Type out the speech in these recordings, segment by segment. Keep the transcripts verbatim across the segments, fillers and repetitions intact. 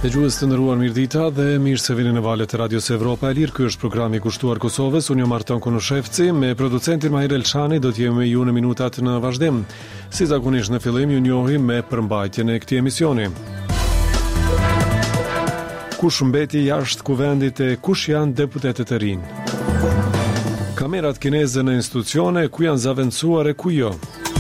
Dëgjues të nderuar, mirëdita dhe mirë se vini në valët e Radios Evropa e Lirë. Ky është programi i kushtuar Kosovës. Unë jam Marton Kunushevci, me producentin Mahir Elshani do të jemi me ju në minutat në vazhdim. Si zakonisht në fillim ju njohim me përmbajtjen e këtij emisioni. Kush mbeti jashtë kuvendit e kush janë deputetët e rinj? Kamerat kineze në institucione, ku janë zaventësuar e ku jo?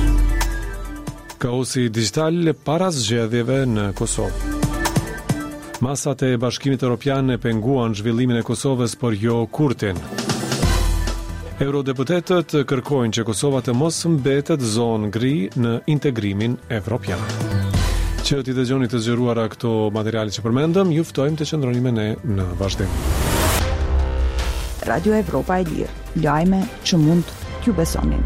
Kaosi digital para zgjedhjeve në Kosovë. Masat e Bashkimit Evropian e penguan zhvillimin e Kosovës, por jo Kurtin. Eurodeputetët kërkojnë që Kosova të mos mbetet zonë gri në integrimin evropian. Që t'i dëgjoni të zgjeruara këto materiale që përmendëm, ju ftojmë të qëndroni me ne në vazhdim. Radio Evropa e Lirë, lajme që mund t'ju besonin.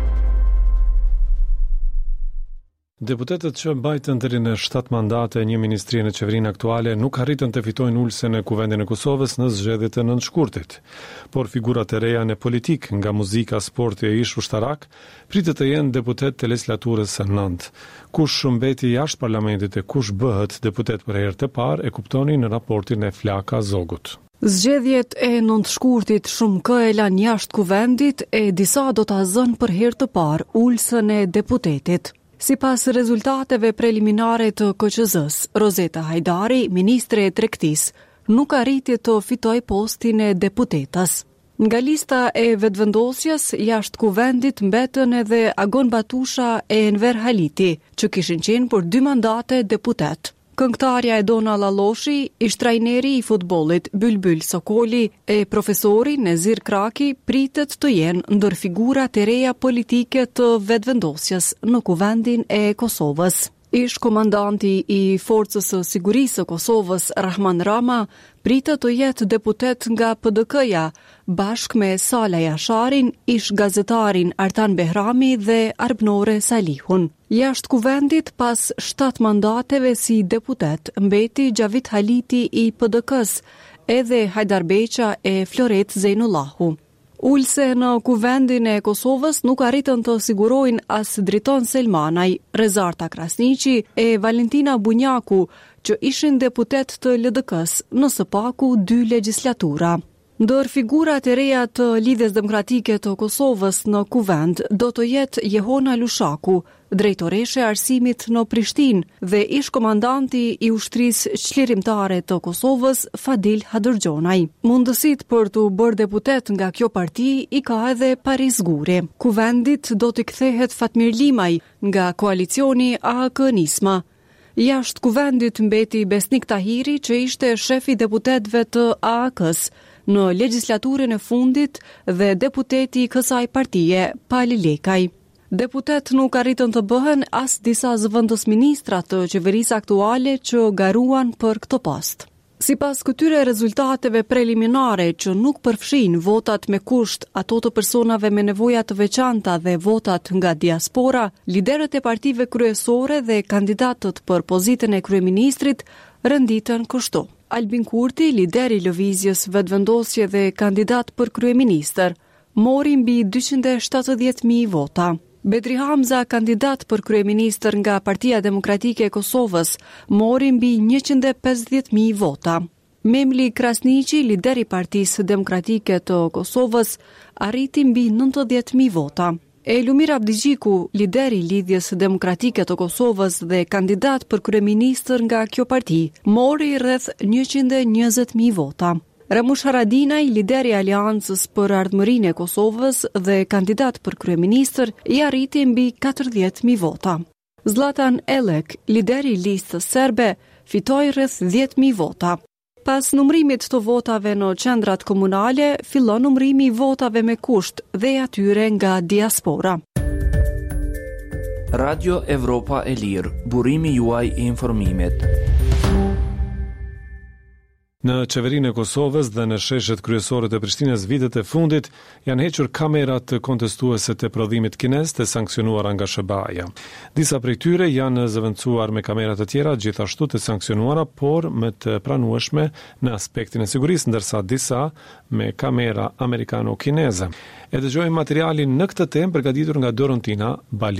Deputetët që mbajtën deri në shtatë mandate një ministri në qeverinë aktuale nuk arritën të fitojnë ulsen e kuvendin e Kosovës në zgjedhjet e nëntëshkurtit. Por figurat e reja në politik, nga muzika, sporti e ish ushtarak, pritet të jenë deputet të legislaturës së nëntë. Kush mbeti jashtë parlamentit e kush bëhet deputet për herë të parë e kuptoni në raportin e Flaka Zogut. Zgjedhjet e nëntëshkurtit shumë kë e lanë jashtë kuvendit e disa do ta zënë për herë të parë ulsën e deputetit. Si pas rezultateve preliminare të K Q Z-s, Rozeta Hajdari, ministre e tregtisë, nuk arriti të fitoj postin e deputetës. Nga lista e vetëvendosjes, jashtë kuvendit mbetën edhe Agon Batusha e Enver Haliti, që kishin qenë për dy mandate deputet. Këngëtarja e Dona Lalloshi, ish trajneri i futbollit Bylbyl Sokoli e profesori Nezir Kraki pritet të jenë ndër figurat e reja politike të vetëvendosjes në kuvendin e Kosovës. Ish komandanti i Forcës së Sigurisë së Kosovës, Rahman Rama, pritet të jetë deputet nga P D K-ja, bashkë me Sala Jasharin, ish gazetarin Artan Behrami dhe Arbnore Salihun. Jashtë kuvendit, pas shtatë mandateve si deputet, mbeti Gjavit Haliti i P D K-s, edhe Hajdar Beqa e Floret Zejnullahu. Ulse në kuvendin e Kosovës nuk arritën të sigurojnë as Driton Selmanaj, Rezarta Krasniqi e Valentina Bunjaku, që ishin deputet të L D K-s në së paku dy legjislatura. Ndër figurat e reja të Lidhjes Demokratike të Kosovës në kuvend do të jetë Jehona Lushaku, drejtoreshe e arsimit në Prishtinë dhe ish komandanti i ushtrisë çlirimtare të Kosovës, Fadil Hadërgjonaj. Mundësitë për të bërë deputet nga kjo parti i ka edhe Paris Guri. Kuvendit do të kthehet Fatmir Limaj nga koalicioni A K Nisma. Jashtë kuvendit mbeti Besnik Tahiri, që ishte shefi deputetëve të A K-s në legjislaturën e fundit dhe deputeti i kësaj partie, Pali Lekaj. Deputet nuk arritën të bëhen as disa zëvendës ministra të qeverisë aktuale që garuan për këtë post. Sipas këtyre rezultateve preliminare që nuk përfshin votat me kusht, ato të personave me nevoja të veçanta dhe votat nga diaspora, liderët e partive kryesore dhe kandidatët për pozitën e kryeministrit renditën kështu. Albin Kurti, lideri i lëvizjes vetëvendosje dhe kandidat për kryeministër, mori mbi dyqind e shtatëdhjetë mijë vota. Bedri Hamza, kandidat për kryeministër nga Partia Demokratike e Kosovës, mori mbi njëqind e pesëdhjetë mijë vota. Memli Krasniqi, lider i Partisë Demokratike të Kosovës, arriti mbi nëntëdhjetë mijë vota. Elumir Abdigjiku, lideri i Lidhjes Demokratike të Kosovës dhe kandidat për kryeministër nga kjo parti, mori rreth njëqind e njëzet mijë vota. Ramush Haradinaj, lideri i Aleancës për Ardhmërinë e Kosovës dhe kandidat për kryeministër, i arriti mbi katërdhjetë mijë vota. Zlatan Elek, lideri i listës serbe, fitoi rreth dhjetë mijë vota. Pas numërimit të votave në qendrat komunale, fillon numërimi i votave me kusht dhe atyre nga diaspora. Radio Evropa e Lirë, burimi juaj i informimit. Në qeverinë e Kosovës dhe në sheshet kryesore të Prishtinës vitet e fundit janë hequr kamerat kontestuese të prodhimit kinez të sankcionuara nga S B A-ja. Disa prej tyre janë zëvendësuar me kamerat të tjera, gjithashtu të sankcionuara, por me të pranueshme në aspektin e sigurisë, ndërsa disa me kamera amerikano-kineze. E dëgjojmë materialin në këtë temë përgatitur nga Dorontina Baliu.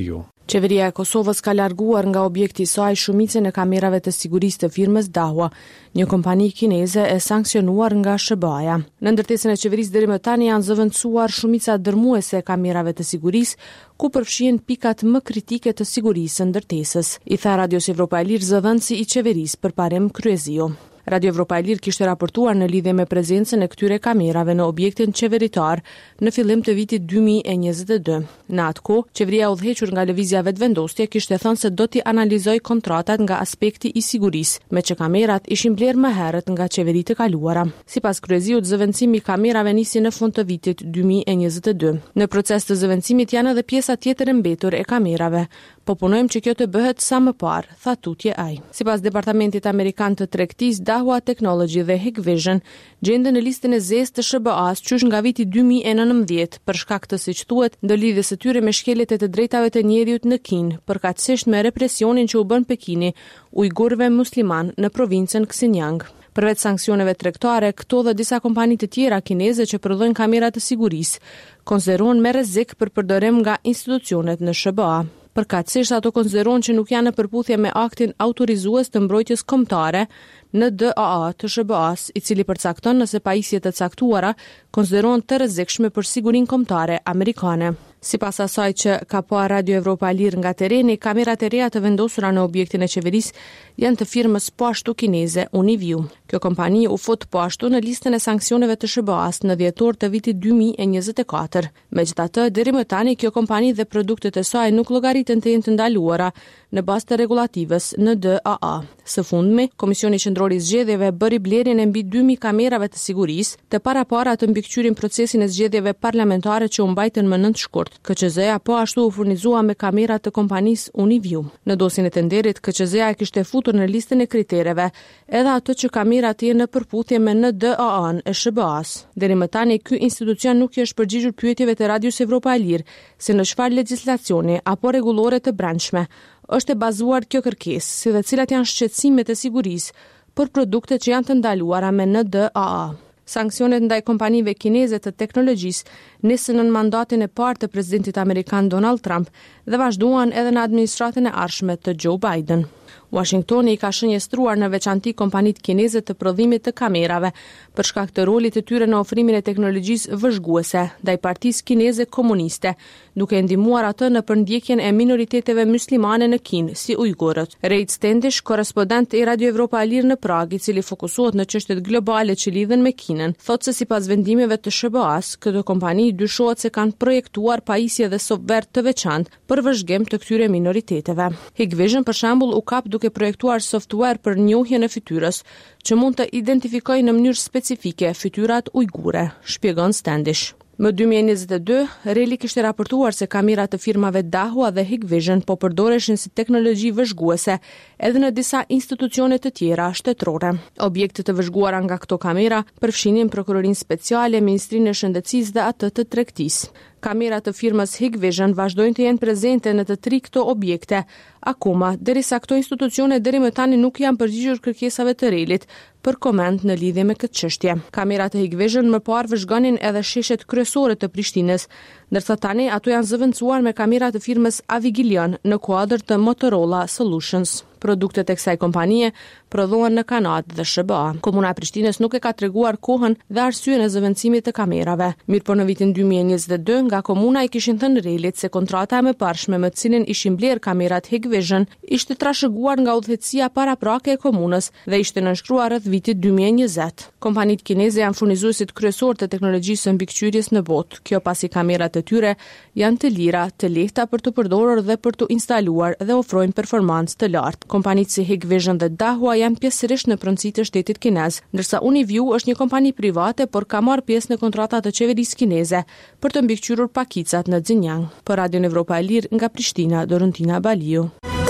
Qeveria e Kosovës ka larguar nga objekti i saj shumicën e kamerave të sigurisë të firmës Dahua, një kompani kineze e sankcionuar nga S B A-ja. Në ndërtesën e qeverisë deri më tani janë zëvendësuar shumica dërmuese e kamerave të sigurisë, ku përfshihen pikat më kritike të sigurisë së ndërtesës, i tha Radios Evropa e Lirë zëvendësi i qeverisë përparem Kryezio. Radio Evropa e Lirë kishte raportuar në lidhje me prezencën e këtyre kamerave në objektin qeveritar në fillim të vitit dy mijë e njëzet e dy. Në atë kohë, qeveria udhëhequr nga lëvizja vetëvendosje kishte thënë se do t'i analizoj kontratat nga aspekti i sigurisë, me që kamerat ishin blerë më herët nga qeveritë e kaluara. Sipas Kryeziut, zëvendësimi i kamerave nisi në fund të vitit dy mijë e njëzet e dy. Në proces të zëvendësimit janë edhe pjesa tjetër e mbetur e kamerave, po punojmë që kjo të bëhet sa më parë, tha tutje ai. Sipas Departamentit Amerikan të Tregtisë, Dahua Technology dhe Hikvision gjenden në listën e zezë të S B A-s qysh nga viti dy mijë e nëntëdhjetë për shkak të, siç thuhet, ndërlidhjes së tyre me shkeljet e të drejtave të njeriut në Kinë, përkatësisht me represionin që u bën Pekini ujgurëve musliman në provincën Xinjiang. Përveç sanksioneve tregtare, këto dhe disa kompani të tjera kineze që prodhojnë kamera të sigurisë konsiderohen me rrezik për përdorim nga institucionet në S B A. Përkatësisht ato konsiderohen që nuk janë në përputhje me aktin autorizues të mbrojtjes kombëtare në D A A të S B A-s, i cili përcakton nëse pajisjet të caktuara konsiderohen të rrezikshme për sigurinë kombëtare amerikane. Sipas asaj që ka pa Radio Evropa e Lirë nga tereni, kamerat e reja të vendosura në objektin e qeverisë janë të firmës po ashtu kineze Uniview. Kjo kompani u fut po ashtu në listën e sanksioneve të S B A-s në dhjetor të vitit dy mijë e njëzet e katër. Megjithatë, deri më tani kjo kompani dhe produktet e saj nuk llogariten të jenë të ndaluara në bazë të regulativës në D A A. Së fundmi, Komisioni Qendror i Zgjedhjeve bëri blerjen e mbi dy mijë kamerave të sigurisë, të parapara të mbikëqyrin procesin e zgjedhjeve parlamentare që u mbajtën më nëntë shkurt. K Q Z-ja po ashtu u furnizua me kamera të kompanisë Uniview. Në dosjen e tenderit, K Q Z-ja e kishte futur në listën e kritereve edhe ato që kamerat jenë në përputhje me N D A A-n e S B A-s. Deri më tani, ky institucion nuk i është përgjigjur pyetjeve të Radios Evropa e Lirë se në çfarë legjislacioni apo rregullore të brendshme është e bazuar kjo kërkesë, si dhe cilat janë shqetësimet e sigurisë për produktet që janë të ndaluara me N D A A. Sanksionet ndaj kompanive kineze të teknologjisë nisën në mandatin e parë të presidentit amerikan Donald Trump dhe vazhduan edhe në administratën e ardhshme të Joe Biden. Washingtoni i ka shënjestruar në veçanti kompanitë kineze të prodhimit të kamerave për shkak të rolit të tyre në ofrimin e teknologjisë vëzhguese ndaj Partisë Kineze Komuniste, duke ndihmuar atë në përndjekjen e minoriteteve muslimane në Kinë, si ujgurët. Reid Standish, korrespondent i Radio Evropa e Lirë në Prag, i cili fokusohet në çështjet globale që lidhen me Kinën, thotë se sipas vendimeve të S B A-s, këto kompani dyshohet se kanë projektuar pajisje dhe software të veçantë për vëzhgim të këtyre minoriteteve. Hikvision, për shembull, u kap duke projektuar software për njohjen e fytyrës, që mund të identifikojë në mënyrë specifike fytyrat ujgure, shpjegon Standish. Më dy mijë e njëzet e dy, Reli kishte raportuar se kamerat të firmave Dahua dhe Hikvision po përdoreshin si teknologji vëzhguese edhe në disa institucione të tjera shtetërore. Objektet të vëzhguara nga këto kamera përfshinin Prokurorinë Speciale, Ministrinë e Shëndetësisë dhe atë të Tregtisë. Kamerat të firmës Hikvision vazhdojnë të jenë prezente në të tri këto objekte, akoma, derisa këto institucione deri më tani nuk janë përgjigjur kërkesave të Relit për koment në lidhje me këtë çështje. Kamerat e Hikvision më parë vëzhgonin edhe sheshet kryesore të Prishtinës, ndërsa tani ato janë zëvendësuar me kamera të firmës Avigilion në kuadër të Motorola Solutions. Produktet e kësaj kompanie prodhohen në Kanadë dhe S B A. Komuna e Prishtinës nuk e ka treguar kohën dhe arsyeën e zëvendësimit të kamerave. Mirë, por në vitin dy mijë e njëzet e dy nga komuna i kishin thënë Relit se kontrata e mëparshme me të cilin ishin bler kamerat Hikvision ishte trashëguar nga udhëheqësia paraprake e komunës dhe ishte nënshkruar rreth vitit dy mijë e njëzet. Kompanitë kineze janë furnizuesit kryesor të teknologjisë së mbikëqyrjes në botë. Kjo pasi kamerat e tyre janë të lira, të lehta për të përdorur dhe për të instaluar dhe ofrojnë performancë të lartë. Kompanitë si Hikvision dhe Dahua janë pjesërisht në pronësitë e shtetit kinez, ndërsa Uniview është një kompani private, por ka marrë pjesë në kontrata të qeverisë kineze për të mbikëqyrur pakicat në Xinjiang. Për Radio Evropa e Lirë nga Prishtina, Dorontina Baliu.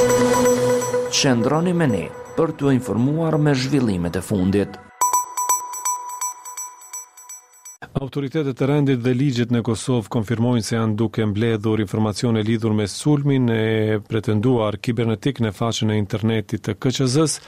Qëndroni me ne për t'u informuar me zhvillimet e fundit. Autoritetet e rendit dhe ligjit në Kosovë konfirmojnë se janë duke mbledhur informacione lidhur me sulmin e pretenduar kibernetik në faqen e internetit të K Q Z-s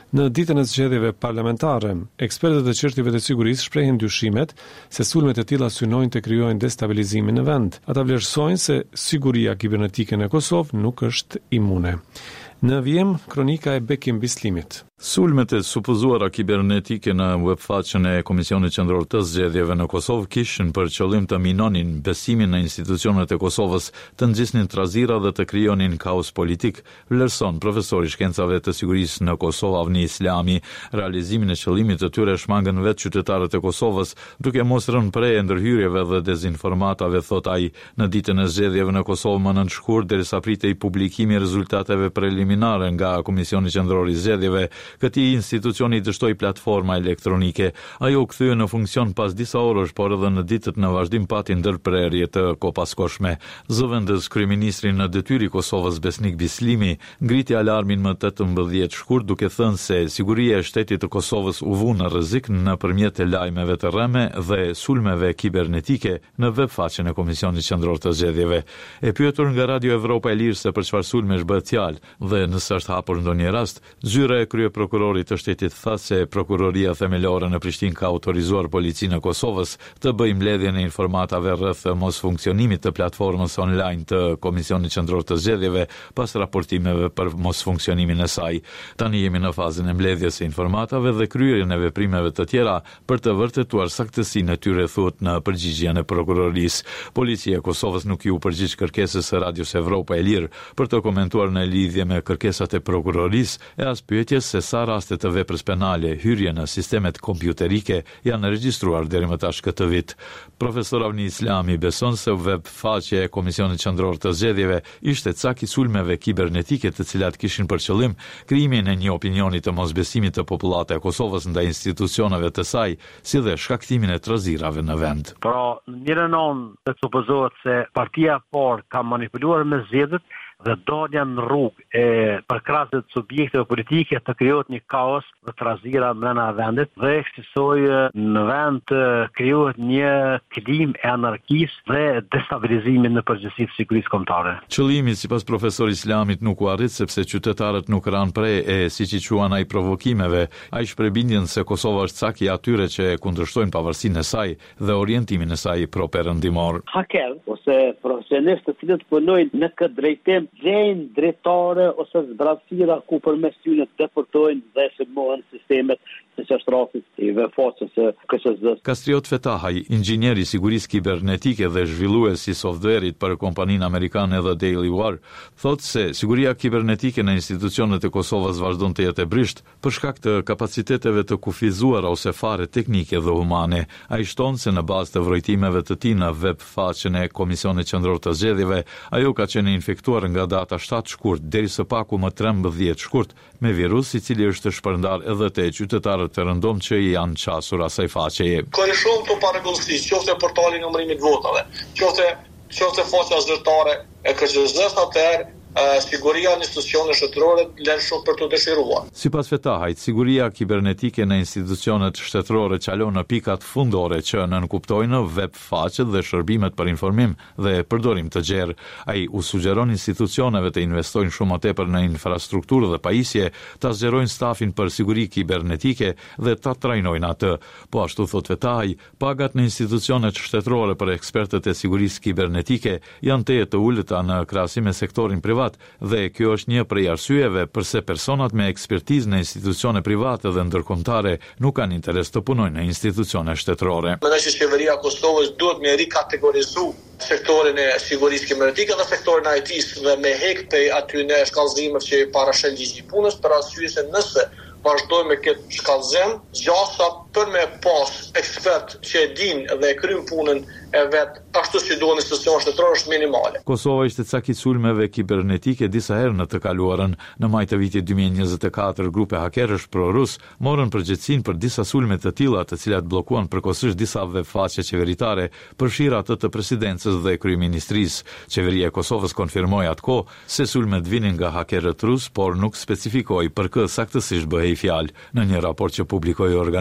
Në ditën e zgjedhjeve parlamentare, ekspertët e çështjeve të sigurisë shprehin dyshimet se sulmet e tilla synojnë të krijojnë destabilizimin në vend. Ata vlerësojnë se siguria kibernetike në Kosovë nuk është imune. Në vjem, kronika e Bekim Bislimit. Sulmet e supozuara kibernetike në webfaqen e Komisionit Qendror të Zgjedhjeve në Kosovë kishin për qëllim të minonin besimin në institucionet e Kosovës, të nxjisnin trazira dhe të krijonin kaos politik, vlerëson profesori shkencave të sigurisë në Kosovë Avni Islami. Realizimin e qëllimit të tyre shmangën vetë qytetarët e Kosovës, duke mos rënë pre e ndërhyrjeve dhe dezinformatave, thot ai. Në ditën e zgjedhjeve në Kosovë më nënt shkurt, derisa pritej publikimi i rezultateve preliminare nga Komisioni Qendror i Zgjedhjeve, këtij institucioni dështoi platforma elektronike. Ajo u kthye në funksion pas disa orësh, por edhe në ditët në vazhdim pati ndërprerje të kopaskoshme. Zëvendës kryeministri në detyrë i Kosovës Besnik Bislimi ngriti alarmin më tetëmbëdhjetë shkurt, duke thënë se siguria e shtetit të Kosovës u vu në rrezik nëpërmjet lajmeve të rreme dhe sulmeve kibernetike në webfaqen e Komisionit Qendror të Zgjedhjeve. E pyetur nga Radio Evropa e Lirë se për çfarë sulmesh bëhet fjalë dhe nëse është hapur ndonjë rast, zyra e krye prokurorit të shtetit tha se prokuroria themelore në Prishtinë ka autorizuar policinë e Kosovës të bëjë mbledhjen e informatave rreth mos funksionimit të platformës online të Komisionit Qendror të Zgjedhjeve pas raportimeve për mos funksionimin e saj. Tani jemi në fazën e mbledhjes së informatave dhe kryerjen e veprimeve të tjera për të vërtetuar saktësinë e tyre, thuhet në përgjigjen e prokurorisë. Policia e Kosovës nuk ju përgjigj kërkesës së Radios Evropa e Lirë për të komentuar në lidhje me kërkesat e prokurorisë e as pyetjes se sa raste të veprës penale hyrje në sistemet kompjuterike janë regjistruar deri më tash këtë vit. Profesor Avni Islami beson se webfaqja e Komisionit Qendror të Zgjedhjeve ishte cak i sulmeve kibernetike të cilat kishin për qëllim krijimin e një opinioni të mosbesimit të popullatës e Kosovës ndaj institucioneve të saj, si dhe shkaktimin e trazirave në vend. Pra, në njërin anë të supozohet se partia e parë ka manipuluar me zgjedhjet dhe dalja në rrugë e përkrahësit të subjekteve politike të krijohet një kaos dhe trazira brenda vendit dhe eksistoj në vend të krijohet një klim e anarkisë dhe destabilizimit në përgjithësi të sigurisë kombëtare. Qëllimi sipas profesorit Islamit nuk u arrit sepse qytetarët nuk ranë pre e siç i quan ai provokimeve. Ai shprehbindjen se Kosova është cak i atyre që kundërshtojnë pavarësinë e saj dhe orientimin e saj pro-perëndimor. Haker ose profesionistë të cilët punojnë në këtë drejtim gjejnë drejtare ose zbrazësira ku përmes tyre deportojnë dhe sulmojnë sistemet, siç është rasti i webfaqes së K S Z-s. Kastriot Fetahaj, inxhinier i sigurisë kibernetike dhe zhvillues i softverit për kompaninë amerikane The Daily Wire, thotë se siguria kibernetike në institucionet e Kosovës vazhdon të jetë e brisht për shkak të kapaciteteve të kufizuara ose fare teknike dhe humane. Ai shton se në bazë të vrojtimeve të tij në webfaqen e Komisionit Qendror të Zgjedhjeve, ajo ka qenë infektuar nga data shtatë shkurt deri së paku më trembëdhjetë shkurt me virus i cili është shpërndar edhe te qytetarët të rëndom që janë qasur asaj faqeje. Ka shumë të parregullsi, qoftë portali numërimit votave, qoftë qoftë faqja zyrtare e K Q Z-s, atëherë siguria në institucionet shtetërore lën shumë për të dëshiruar. Sipas Fetahajt, siguria kibernetike në institucionet shtetërore qalon në pikat fundore që nënkuptojnë webfaqet dhe shërbimet për informim dhe përdorim të gjerë. Ai u sugjeron institucioneve të investojnë shumë më tepër në infrastrukturë dhe pajisje, ta zgjerojnë stafin për siguri kibernetike dhe ta trajnojnë atë. Po ashtu thot Fetahaj, pagat në institucionet shtetërore për ekspertët e sigurisë kibernetike janë teje të ulëta në krahasim me sektorin privat, dhe kjo është një prej arsyeve përse personat me ekspertizë në institucione private dhe ndërkombëtare nuk kanë interes të punojnë në institucione shtetërore. Mendoj se qeveria e Kosovës duhet me rikategorizu sektorin e sigurisë kibernetike dhe sektorin e I T-s dhe me hek prej aty në shkallëzimet që parashën ligji i punës, për arsye se nëse vazhdojmë me këtë shkallëzim, gjasa për me pas ekspert që e din dhe e kryen punën e vet ashtu si duhen institucionet shtetërore është minimale. Kosova ishte cak i sulmeve kibernetike disa herë në të kaluarën. Në maj të vitit dy mijë e njëzet e katër, grupe hakerësh pro-rus morën përgjegjësinë për disa sulme të tilla, të cilat bllokuan përkohësisht disa webfaqe qeveritare, përfshirë atë të presidencës dhe kryeministrisë. Qeveria e Kosovës konfirmoi atkoh se sulmet vinin nga hakerët rus, por nuk specifikoi për kë saktësisht bëhej fjalë. Në një raport që publikoi organizata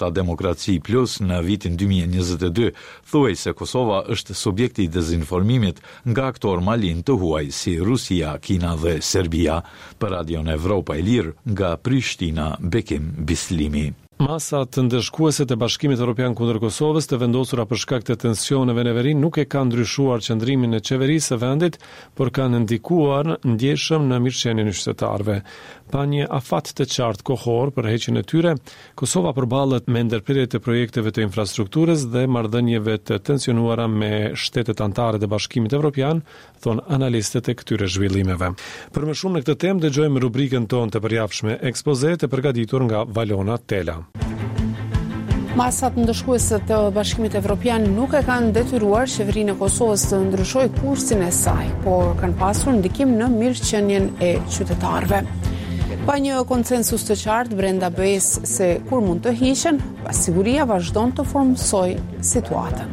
Demokraci Plus në vitin dy mijë e njëzet e dy, thuaj se Kosova është subjekti i dezinformimit nga aktor malin të huaj si Rusia, Kina dhe Serbia. Për Radion Evropa e Lirë, nga Prishtina, Bekim Bislimi. Masat ndëshkuese të Bashkimit Evropian kundër Kosovës të vendosura për shkak të tensioneve në veri nuk e kanë ndryshuar qëndrimin e qeverisë së vendit, por kanë ndikuar ndjeshëm në mirëqenien e qytetarëve. Pa një afat të qartë kohor për heqjen e tyre, Kosova përballet me ndërprerje të projekteve të infrastrukturës dhe marrëdhënieve të tensionuara me shtetet anëtare të Bashkimit Evropian, thon analistët e këtyre zhvillimeve. Për më shumë në këtë temë dëgjojmë rubrikën tonë të përjapshme ekspoze të përgatitur nga Valona Tela. Masat ndëshkuese të Bashkimit Evropian nuk e kanë detyruar qeverinë e Kosovës të ndryshojë kursin e saj, por kanë pasur ndikim në mirëqenien e qytetarëve. Pa një konsensus të qartë brenda B E-s se kur mund të hiqen, pasiguria vazhdon të formsoj situatën.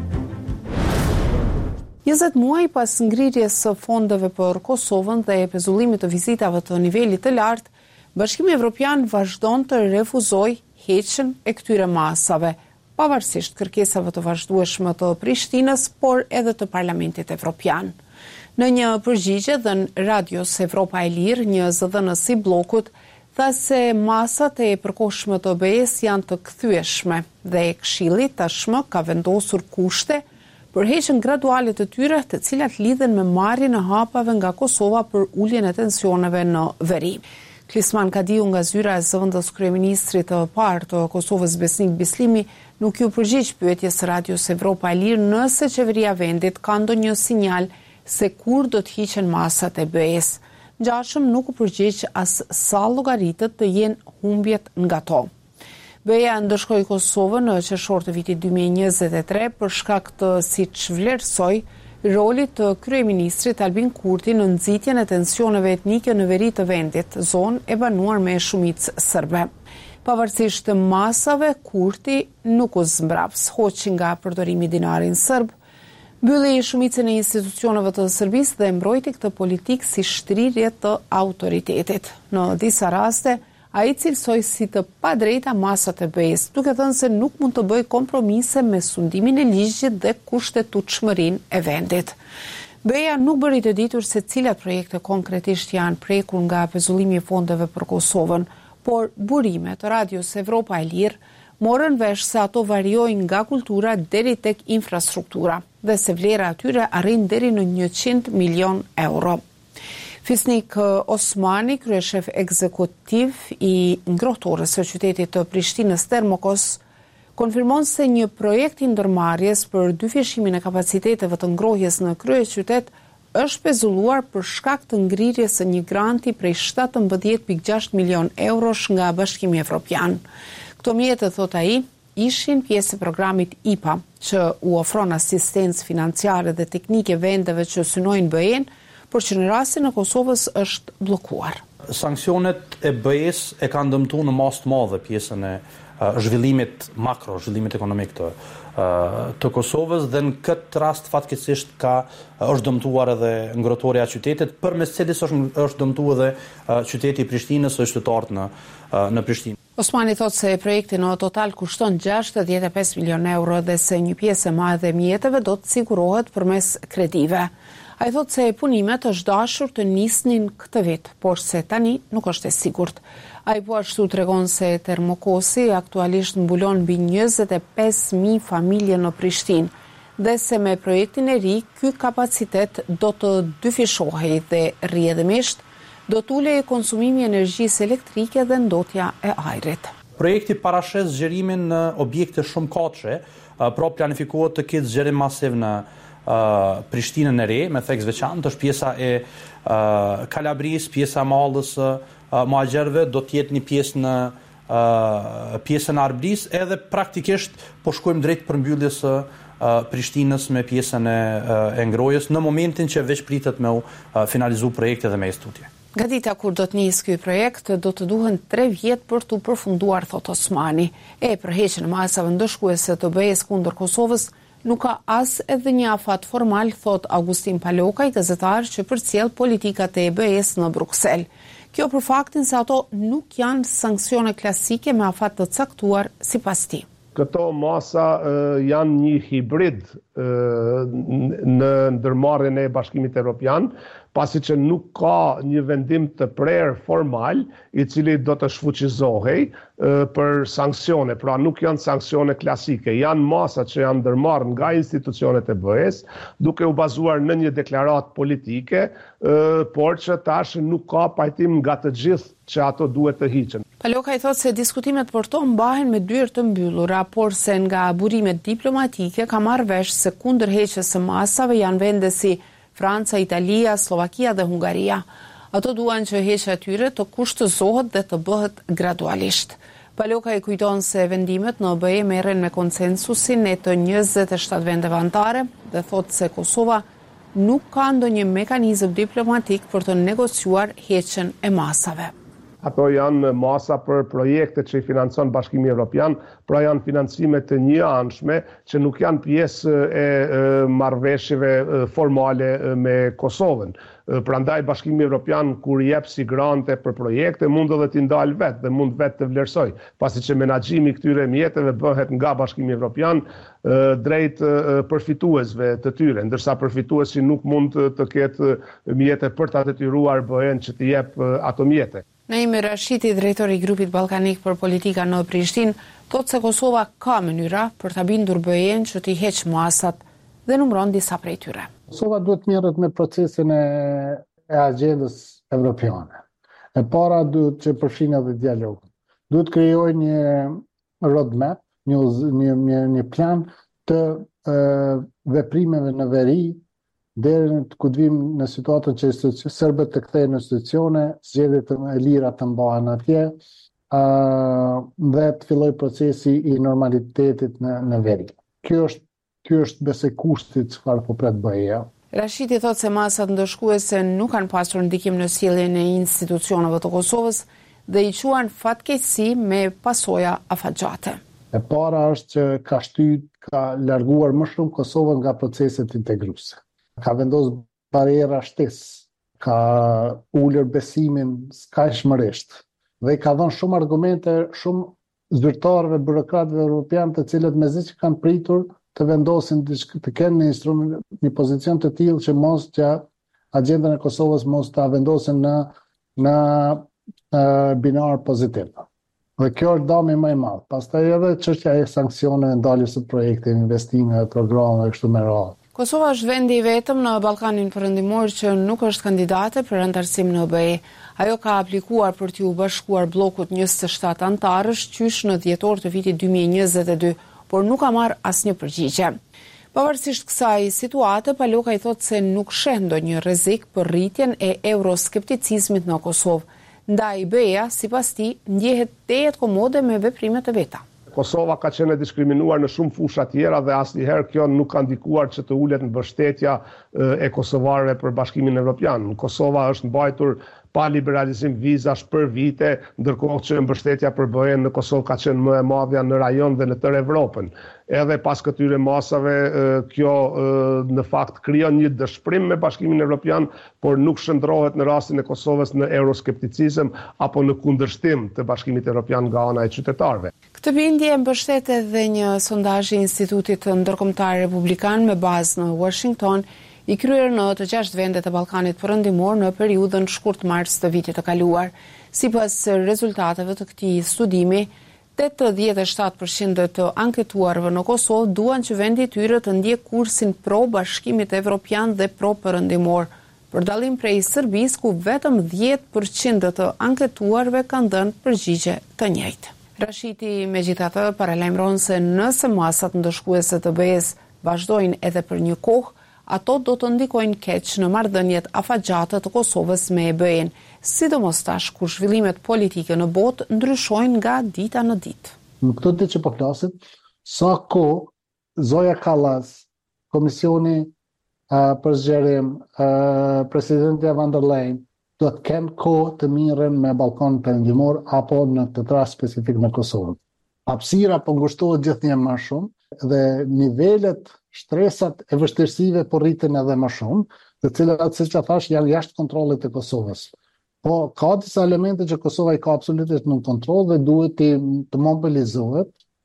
njëzet muaj pas ngrirjes së fondeve për Kosovën dhe pezullimit të vizitave të nivelit të lartë, Bashkimi Evropian vazhdon të refuzoj heqjen e këtyre masave, pavarësisht kërkesave të vazhdueshme të Prishtinës, por edhe të Parlamentit Evropian. Në një përgjigje dhënë Radios Evropa e Lirë, një zëdhënës i bllokut, tha se masat e përkohshme të B E-s janë të kthyeshme dhe Këshilli tashmë ka vendosur kushte për heqjen graduale të tyre, të cilat lidhen me marrjen e hapave nga Kosova për uljen e tensioneve në veri. Klisman Kadiu nga zyra e zëvendës kryeministrit të parë të Kosovës Besnik Bislimi nuk ju përgjigj pyetjes së Radios Evropa e Lirë nëse qeveria e vendit ka ndonjë sinjal se kur do të hiqen masat e B E-s. Ngjashëm nuk u përgjigj as sa llogaritet të jenë humbjet nga to. B E-ja ndëshkoi Kosovën në qershor të vitit dy mijë e njëzet e tre për shkak të, siç vlerësoi, rolit të kryeministrit Albin Kurti në nxitjen e tensioneve etnike në veri të vendit, zonë e banuar me shumicë serbe. Pavarësisht të masave, Kurti nuk u zmbraps, hoqi nga përdorimi dinarin serb, mbylli shumicën e institucioneve të Serbisë dhe mbrojti këtë politikë si shtrirje të autoritetit. Në disa raste, ai cilësoi si të padrejta masat e B E-s, duke thënë se nuk mund të bëjë kompromise me sundimin e ligjit dhe kushtetutshmërinë e vendit. B E-ja nuk bëri të ditur se cilat projekte konkretisht janë prekur nga pezullimi i fondeve për Kosovën, por burimet të Radios Evropa e Lirë morën vesh se ato variojnë nga kultura deri tek infrastruktura dhe se vlera atyre arrin deri në njëqind milion euro. Fisnik Osmani, kryeshef ekzekutiv i ngrohtorës së qytetit të Prishtinës Termokos, konfirmon se një projekt i ndërmarrjes për dyfishimin e kapaciteteve të ngrohjes në kryeqytet është pezulluar për shkak të ngrirjes së një granti prej shtatëmbëdhjetë pikë gjashtë milion eurosh nga Bashkimi Evropian. Këto mjete, thot ai, ishin pjesë e programit I P A, që u ofron asistencë financiare dhe teknike vendeve që synojnë B E-n, por që në rastin e Kosovës është bllokuar. Sanksionet e B E-s e kanë dëmtuar në mas të madhe pjesën e uh, zhvillimit makro, zhvillimit ekonomik të, uh, të Kosovës dhe në këtë rast fatkeqësisht ka është dëmtuar edhe ngrohtoria e qytetit, përmes cilit është, është dëmtuar edhe uh, qyteti i Prishtinës dhe qytetarët në uh, në Prishtinë. Osmani thot se projekti në total kushton gjashtëdhjetë e pesë milion euro dhe se një pjesë e madhe e mjeteve do të sigurohet përmes kredive. Ai thot se punimet është dashur të nisnin këtë vit, por se tani nuk është e sigurt. Ai po ashtu tregon se Termokosi aktualisht mbulon mbi njëzet e pesë mijë familje në Prishtinë dhe se me projektin e ri ky kapacitet do të dyfishohej dhe rrjedhimisht do të ulej konsumimi i energjisë elektrike dhe ndotja e ajrit. Projekti parashes zgjerimin në objekte shumë katëshe, pra planifikohet të ketë zgjerim masiv në Uh, Prishtinën e re, me theks veçantë, është pjesa e uh, Kalabris, pjesa e Mallës, uh, Muhaxherëve, do të jetë një pjesë në uh, pjesën e Arbërisë, edhe praktikisht po shkojmë drejt përmbylljes së uh, Prishtinës me pjesën e, uh, e ngrohjes në momentin që veç pritet me u uh, finalizu projekte dhe me studie. Nga dita kur do të nisë ky projekt, do të duhen tre vjet për të përfunduar, thot Osmani. E për heqjen e masave ndëshkuese të B E-s kundër Kosovës, nuk ka as edhe një afat formal, thot Augustin Palokaj, gazetar që përcjell politikat e B E-s në Bruksel. Kjo për faktin se ato nuk janë sanksione klasike me afat të caktuar sipas tij. Këto masa uh, janë një hibrid uh, në ndërmarrjen e Bashkimit Evropian, pasi që nuk ka një vendim të prerë formal i cili do të shfuqizohej uh, për sanksione, pra nuk janë sanksione klasike, janë masa që janë ndërmarrë nga institucionet e B E-s, duke u bazuar në një deklaratë politike, uh, por që tash nuk ka pajtim nga të gjithë që ato duhet të hiqen. Paloka i thotë se diskutimet për to mbahen me dyert të mbyllura, por se nga burimet diplomatike ka marrë vesh se kundër heqjes së masave janë vende si Franca, Italia, Slovakia dhe Hungaria. Ato duan që heqja e tyre të kushtëzohet dhe të bëhet gradualisht. Paloka i kujton se vendimet në B E merren me konsensusin e të njëzet e shtatë vendeve anëtare dhe thotë se Kosova nuk ka ndonjë mekanizëm diplomatik për të negociuar heqjen e masave. Ato janë masa për projekte që i financon Bashkimi Evropian, pra janë financime të njëanshme që nuk janë pjesë e marrëveshjeve formale me Kosovën. Prandaj Bashkimi Evropian kur jep si grante për projekte mund edhe t'i ndalë vetë dhe mund vetë të vlerësoj, pasi që menaxhimi i këtyre mjeteve bëhet nga Bashkimi Evropian drejt përfituesve të tyre, ndërsa përfituesi nuk mund të ketë mjete për ta detyruar B E-n që t'i jep ato mjete. Naimi Rashiti, drejtori i grupit ballkanik për politika në Prishtinë, thotë se Kosova ka mënyra për ta bindur B E-n që t'i heqë masat dhe numëron disa prej tyre. Kosova duhet merret me procesin e, e agjendës evropiane. E para duhet që përfshin edhe dialog. Duhet krijoj një roadmap, një, një, një, një plan të e, veprimeve në veri, deri në ku të vim në situatën që serbët të kthehen në institucione, zgjedhjet e lira të mbahen atje, uh, dhe të filloj procesi i normalitetit në, në veri. Kjo është, kjo është besoj kushti çfarë po pret B E-ja. Rashiti thotë se masat ndëshkuese nuk kanë pasur ndikim në sjelljen e institucioneve të Kosovës dhe i quan fatkeqësi me pasoja afatgjate. E para është që ka shtyr, ka larguar më shumë Kosovën nga proceset integruese. Ka vendos barriera shtesë, ka ullër besimin skajshmërisht dhe ka dhënë shumë argumente shumë zyrtarëve, burokratëve evropian të cilët mezi që kanë pritur të vendosin të kenë një instrument, një pozicion të tillë që mos që agjendën e Kosovës mos ta vendosin në në uh, binar pozitiv. Dhe kjo është dami më i madh. Pastaj edhe çështja e sanksioneve, ndaljes së projekte, investimeve, programeve kështu me radhë. Kosova është vendi i vetëm në Ballkanin Perëndimor që nuk është kandidate për antarësim në B E. Ajo ka aplikuar për t'u bashkuar bllokut njëzet e shtatë antarësh qysh në dhjetor të vitit dy mijë e njëzet e dy, por nuk ka marrë asnjë përgjigje. Pavarësisht kësaj situate, Paloka i thotë se nuk sheh ndonjë rrezik për rritjen e euroskepticizmit në Kosovë. Ndaj B E-ja, sipas tij, ndjehet tejet komode me veprimet e veta. Kosova ka qenë e diskriminuar në shumë fusha tjera dhe asnjëherë kjo nuk ka ndikuar që të ulet në mbështetja e kosovarëve për Bashkimin Evropian. Kosova është mbajtur pa liberalizim vizash për vite, ndërkohë që mbështetja për B E-n në Kosovë ka qenë më e madhja në rajon dhe në tërë Evropën. Edhe pas këtyre masave, kjo në fakt krijon një dëshpërim me Bashkimin Evropian, por nuk shndrohet në rastin e Kosovës në euroskepticizëm apo në kundërshtim të Bashkimit Evropian nga ana e qytetarëve. Këtë bindje mbështet edhe një sondazh i Institutit Ndërkombëtar Republikan me bazë në Washington, i kryer në të gjashtë vendet e Ballkanit Perëndimor në periudhën shkurt mars të vitit të kaluar. Sipas rezultateve të këtij studimi, tetëdhjetë e shtatë përqind të anketuarve në Kosovë duan që vendi i tyre të ndjek kursin pro Bashkimit Evropian dhe pro Perëndimor, për dallim prej Serbisë ku vetëm dhjetë përqind të anketuarve kanë dhënë përgjigje të njëjtë. Rashiti megjithatë paralajmëron se nëse masat ndëshkuese të B E-s vazhdojnë edhe për një kohë, ato do të ndikojnë keq në marrëdhëniet afatgjate të Kosovës me B E-n, sidomos tash kur zhvillimet politike në botë ndryshojnë nga dita në ditë. Në këtë ditë që po flasim, sa kohë Zoja Kallas, Komisioni uh, për zgjerim, uh, Presidentja van der Leyen, do të kenë kohë të mirën me Ballkanin Perëndimor apo në të rast specifik me Kosovën. Hapësira po ngushtohet gjithnjë më shumë dhe nivelet shtresat e vështirësive po rriten edhe më shumë, të cilat, siç e thash, janë jashtë kontrollit të Kosovës. Po ka disa elemente që Kosova i ka absolutisht në kontroll dhe duhet të, të mobilizohet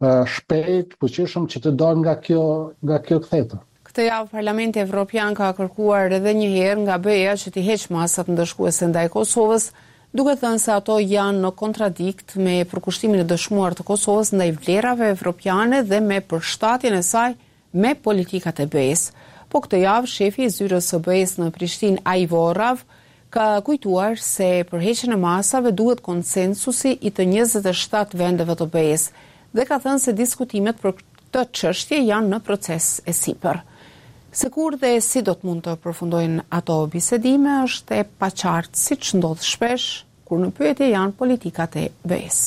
shpejt, fuqishëm që të dalë nga kjo nga kjo ktheta. Këtë javë Parlamenti Evropian ka kërkuar edhe një herë nga B E-ja që t'i heqë masat ndëshkuese ndaj Kosovës, duke thënë se ato janë në kontradikt me përkushtimin e dëshmuar të Kosovës ndaj vlerave evropiane dhe me përshtatjen e saj me politikat e B E-s. Po këtë javë shefi i zyrës së B E-s në Prishtinë, Aivo Orav, ka kujtuar se për heqjen e masave duhet konsensusi i të njëzet e shtatë vendeve të B E-s dhe ka thënë se diskutimet për këtë çështje janë në proces e sipër. Se kur dhe si do të mund të përfundojnë ato bisedime është e paqartë, siç ndodh shpesh kur në pyetje janë politikat e B E-s.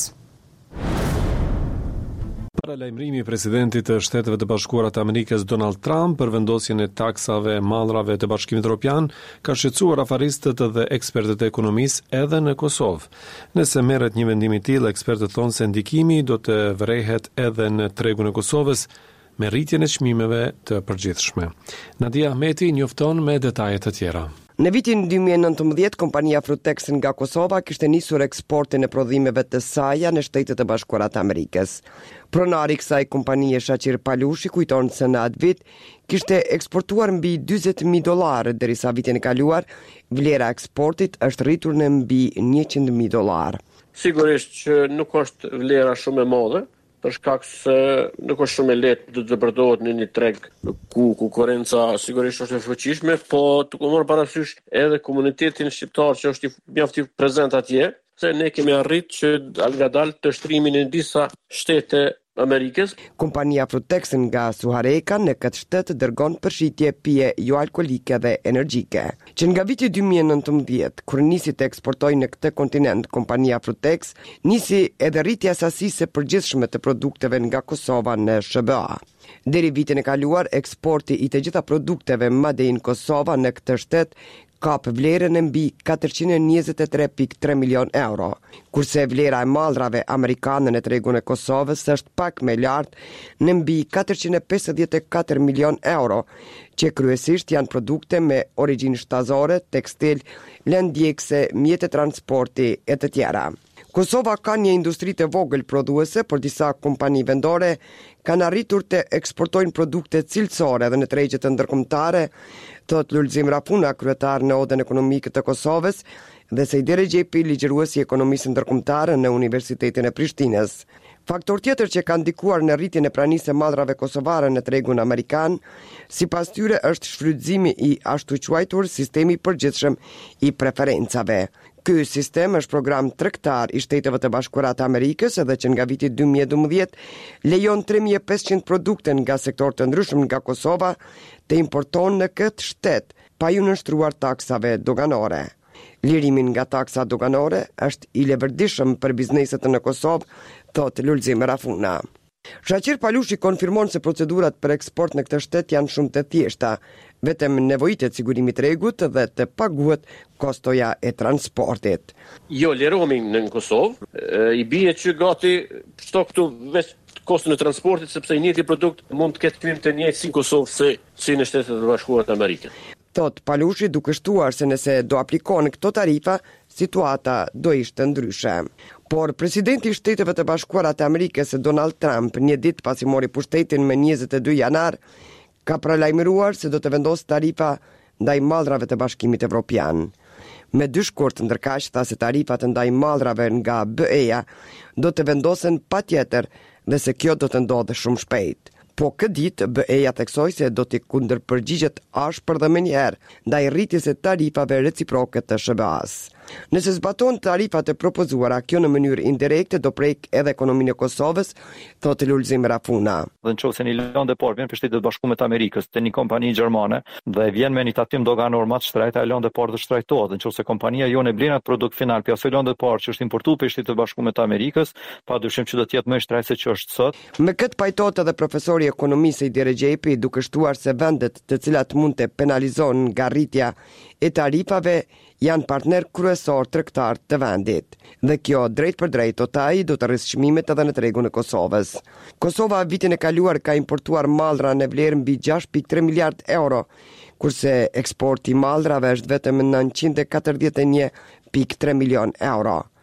Paralajmërimi i presidentit të Shteteve të Bashkuara të Amerikës Donald Trump për vendosjen e taksave mallrave të Bashkimit Evropian ka shqetësuar afaristët dhe ekspertët e ekonomisë edhe në Kosovë. Nëse merret një vendim i tillë, ekspertët thonë se ndikimi do të vrehet edhe në tregun e Kosovës me rritjen e çmimeve të përgjithshme. Nadia Ahmeti njofton me detaje të tjera. Në vitin dy mijë e nëntëmbëdhjetë, kompania Frutex nga Kosova kishte nisur eksportin e prodhimeve të saj në Shtetet e Bashkuara të Amerikës. Pronari i kësaj kompanie, Shaqir Palushi, kujton se në atë vit kishte eksportuar mbi dyzet mijë dollarë, derisa vitin e kaluar vlera e eksportit është rritur në mbi njëqind mijë dollarë. Sigurisht që nuk është vlera shumë e madhe, për shkak se nuk është shumë e lehtë të zbërdohet në një treg ku konkurenca sigurisht është e fuqishme, po të marrë parasysh edhe komunitetin shqiptar që është mjaft i prezant atje, se ne kemi arritë që ngadalë të shtrimin në disa shtete Amerikës. Kompania Frutex nga Suhareka në këtë shtet dërgon përshitje pije jo alkolike dhe energjike. Që nga viti dy mijë e nëntëmbëdhjetë, kur nisi të eksportojë në këtë kontinent, kompania Frutex nisi edhe rritja sasisë së përgjithshme të produkteve nga Kosova në S B A. Deri vitin e kaluar, eksporti i të gjitha produkteve Made in Kosova në këtë shtet kap vlerën e mbi katërqind e njëzet e tre pikë tre milion euro, kurse vlera e mallrave amerikane në tregun e Kosovës është pak më lartë në mbi katërqind e pesëdhjetë e katër milion euro, që kryesisht janë produkte me origjinë shtazore, tekstil, lëndjekse, mjete transporti e të tjera. Kosova ka një industri të vogël prodhuese, por disa kompani vendore kanë arritur të eksportojnë produkte cilësore edhe në tregjet ndërkombëtare, thot Lulzim Rafuna, kryetar në Odën Ekonomike të Kosovës, dhe Sejdi Regjepi, ligjërues i ekonomisë ndërkombëtare në Universitetin e Prishtinës. Faktor tjetër që ka ndikuar në rritjen e pranisë së mallrave kosovare në tregun amerikan, sipas tyre është shfrytëzimi i ashtu quajtur sistemi i përgjithshëm i preferencave. Ky sistem është program tregtar i Shteteve të Bashkuara të Amerikës edhe që nga viti dy mijë e dymbëdhjetë lejon tre mijë e pesëqind produkte nga sektor të ndryshëm nga Kosova të importon në këtë shtet, pa ju nënshtruar taksave doganore. Lirimin nga taksa doganore është i levërdishëm për bizneset në Kosovë, thot Lulzim Rafuna. Shaqir Palushi konfirmon se procedurat për eksport në këtë shtet janë shumë të thjeshta, vetëm nevojitet sigurimit tregut dhe të paguhet kostoja e transportit. Jo, lerohemi në Kosovë, i bie që gati çdo këtu veç kostin e transportit, sepse i njëjti produkt mund të ketë çmim të njëjtë si në Kosovë se si në Shtetet e Bashkuara të Amerikës. Thot Palushi, duke shtuar se nëse do aplikon këto tarifa, situata do ishte ndryshe. Por presidenti i Shteteve të Bashkuara të Amerikës Donald Trump, një ditë pasi mori pushtetin me njëzet e dy janar, ka pralajmëruar se do të vendosë tarifa ndaj mallrave të Bashkimit Evropian. Me dy shkurt ndërkaq tha se tarifat ndaj mallrave nga B E-ja do të vendosen patjetër dhe se kjo do të ndodhë shumë shpejt. Po këtë ditë B E-ja theksoi se do të kundërpërgjigjet ashpër dhe menjëherë ndaj rritjes së tarifave reciproke të S B A-s. Nëse zbaton tarifat e propozuara, kjo në mënyrë indirekte do prek edhe ekonominë e Kosovës, thotë Lulzim Rafuna. Dhe nëse një lëndë deport vjen për Shtetet e Bashkuara të Amerikës te një kompani gjermane dhe vjen me një tatim doganor më të shtrejtë, ajo lëndë deport do shtrejtohet. Nëse kompania jone blen atë produkt final për asoj lëndë deport që është importuar për Shtetet e Bashkuara të Amerikës, padyshim që do të jetë më shtrejtë se që është sot. Me këtë pajtohet edhe profesori i ekonomisë Sejdi Regjepi, duke shtuar se vendet të cilat mund të penalizojnë nga rritja e tarifave janë partner kryesor tregtar të vendit. Dhe kjo drejt për drejt totaj do të rrisë çmimet edhe në tregun e Kosovës. Kosova vitin e kaluar ka importuar mallra në vlerë mbi gjashtë pikë tre miliard euro, kurse eksporti i mallrave është vetëm nëntëqind e katërdhjetë e një pikë tre milion euro.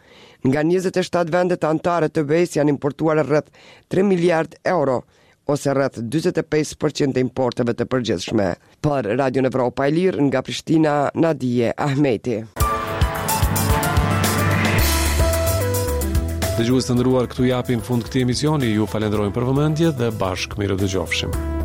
Nga njëzet e shtatë vendet anëtare të B E-s janë importuar rreth tre miliard euro, ose rreth njëzet e pesë përqind të importeve të përgjithshme. Për Radio Evropa e Lirë nga Prishtina, Nadije Ahmeti. Dëgjues të nderuar, këtu japim fund këtij emisioni. Ju falenderojmë për vëmendje dhe bashkë mirë dëgjofshim.